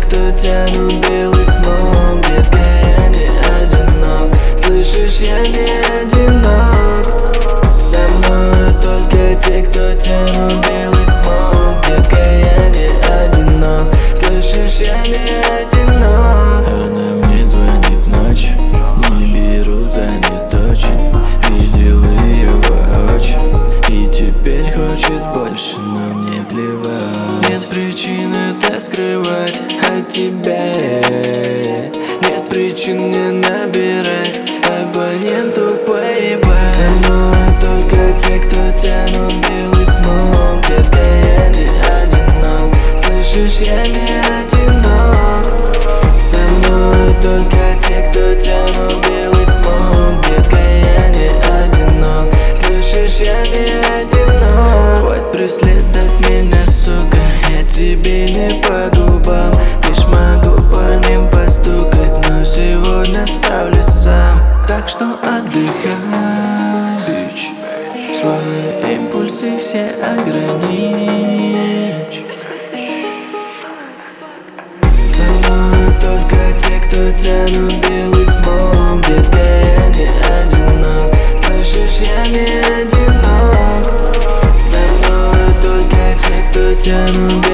кто тянут белый смог. Детка, я не одинок, слышишь, я не одинок. Со мной только те, кто тянут белый смог. Детка, я не одинок, слышишь, я не одинок. Она мне звонит ночью, не беру, занят очень. Видел ее воочию и теперь хочет больше, но мне плевать. Нет причин это скрывать от тебя. Нет причин мне набирать абоненту поебать. Со мной только те, кто тянут белый смог. Детка, я не одинок, слышишь, я не одинок. Со мной только те, кто тянут белый смог. Детка, я не одинок, слышишь, я не одинок. Хоть преследовать меня, сука, я тебе не по губам. Лишь могу по ним постукать, но сегодня справлюсь сам. Так что отдыхай, бич, свои импульсы все ограничь. Со мной только те, кто тянут белый смог. Детка, я не одинок, слышишь, я не одинок. Со мной только те, кто тянут белый смог.